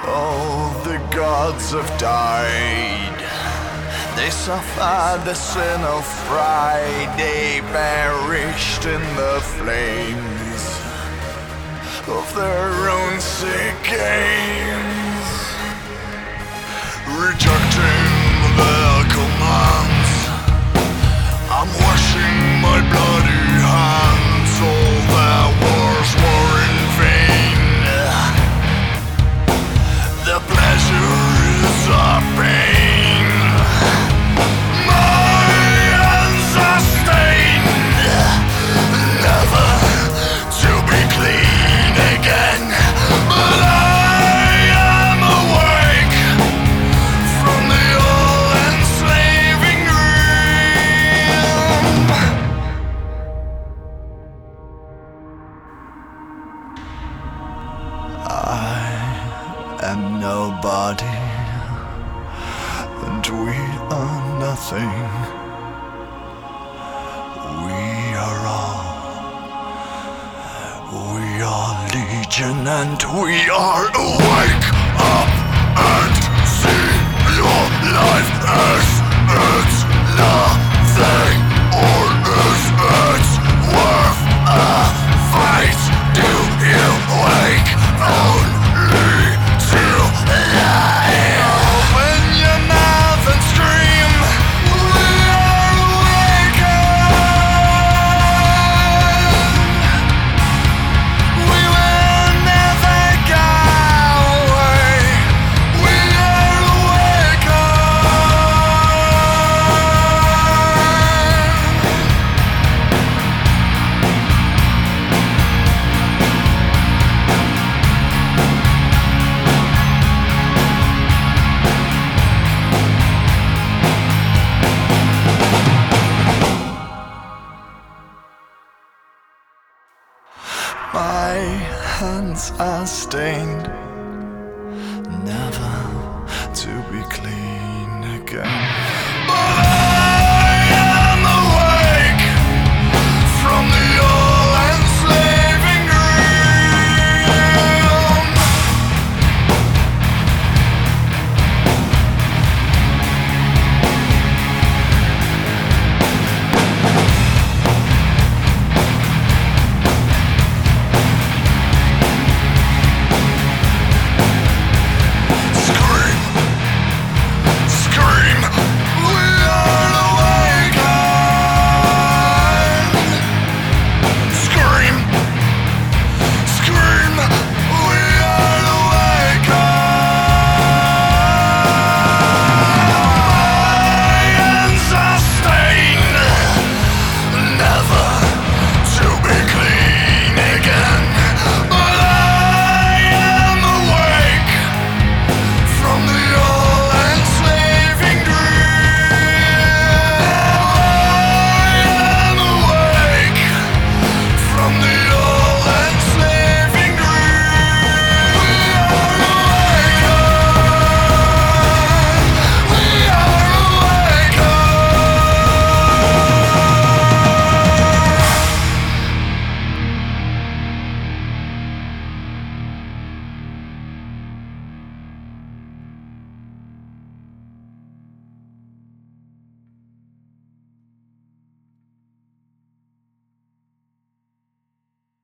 All the gods have died. They suffered the sin of pride. They perished in the flames of their own sick games, rejecting their commands. I'm washing my bloody hands. All their wars were in vain. The pleasure is a pain. My hands are stained, never to be clean again. But I am awake from the all-enslaving dream. I am nobody, and we are nothing. We are all. We are legion, and we are awake. Up and see your life as it's nothing, or is it worth a fight? Do you wake only to lie? Open your mouth and scream. We are awakened. We will never go away. We are awakened. My hands are stained, never to be clean again.